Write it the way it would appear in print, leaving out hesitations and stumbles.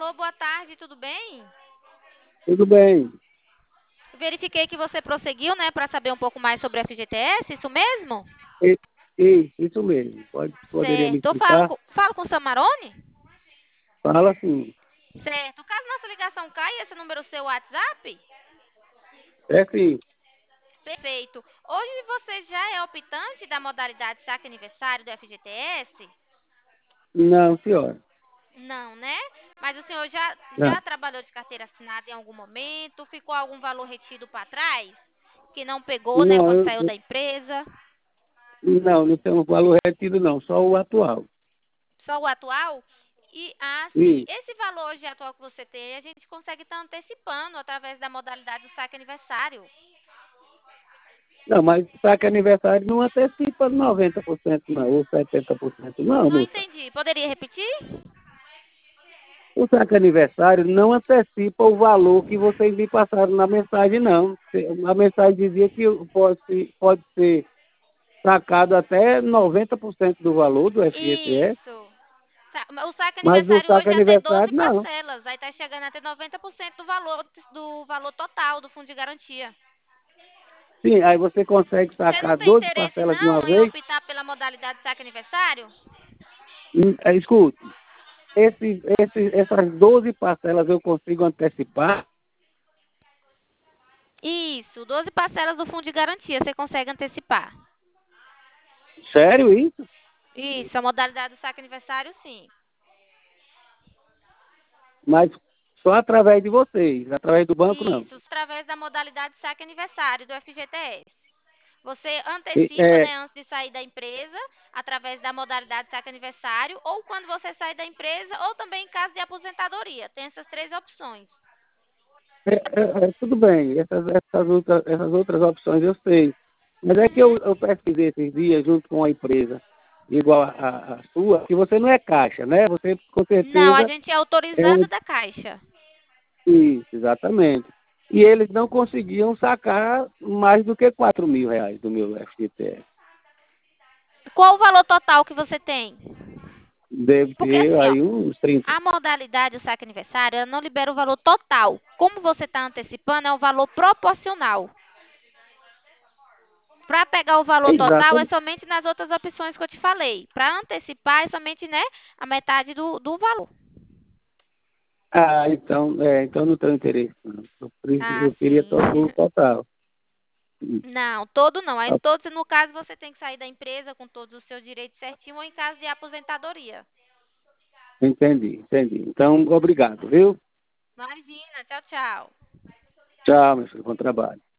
Alô, boa tarde, tudo bem? Tudo bem. Verifiquei que você prosseguiu, né, para saber um pouco mais sobre o FGTS, isso mesmo? E, isso mesmo. Poderia me Certo. Eu falo explicar? com o Samarone? Fala assim. Certo. Caso nossa ligação caia, esse número é o seu WhatsApp? É sim. Perfeito. Hoje você já é optante da modalidade saque aniversário do FGTS? Não, senhora. Não, né? Mas o senhor já Não. trabalhou de carteira assinada em algum momento? Ficou algum valor retido para trás? Que não pegou, né, Não, quando saiu da empresa? não tem um valor retido, não. Só o atual. Só o atual? Sim, E, esse valor hoje atual que você tem, a gente consegue estar antecipando através da modalidade do saque aniversário. não, mas saque aniversário não antecipa 90% não, ou 70% não, Não moça. entendi. Poderia repetir? O saque aniversário não antecipa o valor que vocês me passaram na mensagem, não. A mensagem dizia que pode ser sacado até 90% do valor do FGTS, Isso. O saque mas o aniversário saque hoje é até 12 aniversário não. parcelas. Aí está chegando até 90% do valor total do fundo de garantia. Sim, aí você consegue Você não sacar tem 12 interesse parcelas de uma não em vez. optar pela modalidade saque aniversário? Escute, essas 12 parcelas eu consigo antecipar. Isso, 12 parcelas do fundo de garantia você consegue antecipar. Sério isso? Isso, a modalidade do saque aniversário, sim. Mas só através de vocês, através do banco não. Isso, através da modalidade saque aniversário do FGTS. Você E, antecipa, é, né, antes de sair da empresa, através da modalidade saque aniversário, ou quando você sai da empresa, ou também em caso de aposentadoria. Tem essas três opções. tudo bem, essas outras opções eu sei. Mas é que Uhum. eu pesquisei esses dias junto com a empresa, igual a sua, que você não é caixa, né? Você com Não, a certeza gente é é autorizado da Caixa. isso, exatamente. E eles não conseguiam sacar mais do que R$ 4.000 do meu FGTS. Qual o valor total que você tem? Deve Porque ter assim, ó, aí uns 30. a modalidade do saque aniversário ela não libera o valor total. Como você está antecipando, é um valor proporcional. Para pegar o valor total é Exatamente. somente nas outras opções que eu te falei. Para antecipar é somente, né, a metade do valor. Ah, então não tenho interesse. Não. Ah, Eu queria sim. todo o total. Não, todo não. Aí todos, no caso, você tem que sair da empresa com todos os seus direitos certinho ou em caso de aposentadoria. Entendi. Então, obrigado, viu? Imagina, tchau, tchau. Tchau, meu filho, bom trabalho.